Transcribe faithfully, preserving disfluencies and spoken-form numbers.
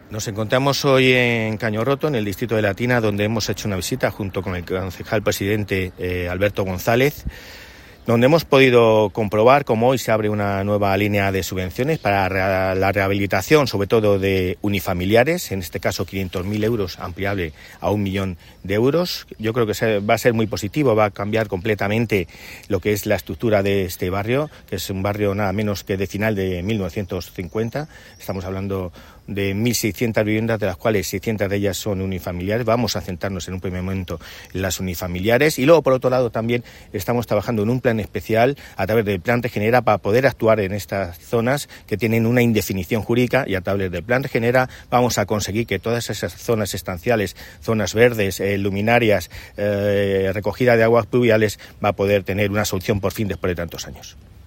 Nos encontramos hoy en Cañorroto, en el distrito de Latina, donde hemos hecho una visita junto con el concejal presidente eh, Alberto González, donde hemos podido comprobar cómo hoy se abre una nueva línea de subvenciones para la rehabilitación, sobre todo de unifamiliares, en este caso quinientos mil euros, ampliable a un millón de euros. Yo creo que va a ser muy positivo, va a cambiar completamente lo que es la estructura de este barrio, que es un barrio nada menos que de final de mil novecientos cincuenta. Estamos hablando de mil seiscientas viviendas, de las cuales seiscientas de ellas son unifamiliares. Vamos a centrarnos en un primer momento en las unifamiliares y luego, por otro lado, también estamos trabajando en un plan especial a través del Plan Regenera para poder actuar en estas zonas que tienen una indefinición jurídica, y a través del Plan Regenera vamos a conseguir que todas esas zonas estanciales, zonas verdes, eh, luminarias, eh, recogida de aguas pluviales, va a poder tener una solución por fin después de tantos años.